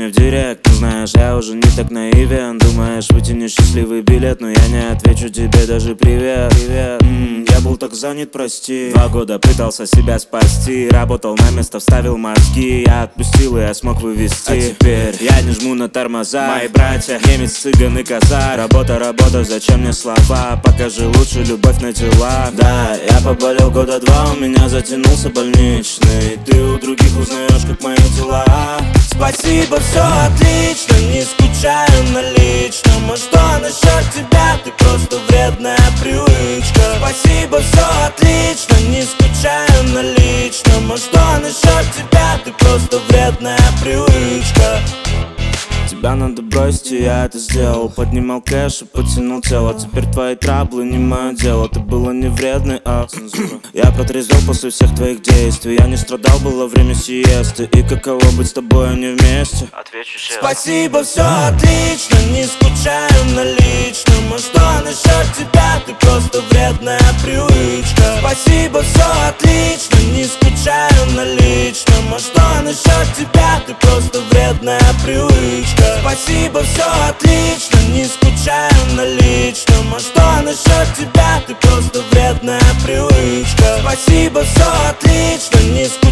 в директ. Ну знаешь, я уже не так наивен. Думаешь, вытяни счастливый билет, но я не отвечу тебе даже привет. Я был так занят, прости. 2 года пытался себя спасти. Работал на место, вставил мозги. Я отпустил и я смог вывести. А теперь я не жму на тормоза. Мои братья, немец, цыган и казак. Работа, работа, зачем мне слова? Покажи лучше любовь на дела. Да, я поболел года 2, у меня затянулся больничный. Ты у других узнаешь, как мои дела. Спасибо, все отлично, не скучаю на личном. А что насчет тебя? Ты просто вредная привычка. Спасибо, все отлично, не скучаю на личном. А что насчет тебя? Ты просто вредная привычка. Тебя надо бросить, и я это сделал. Поднимал кэш и потянул тело. Теперь твои траблы не мое дело. Ты была не вредной, цензура. Я протрезвел после всех твоих действий. Я не страдал, было время сиесты. И каково быть с тобой, а не вместе? Отвечу честно. Спасибо, все отлично, не скучаю на личном. А что насчет тебя? Ты просто вредная привычка. Спасибо, все отлично, не скучаю на личном. А что насчет тебя? Ты просто вредная привычка. Спасибо, все отлично, не скучаю на личном. А что насчет тебя? Ты просто вредная привычка. Спасибо, все отлично, не скучаю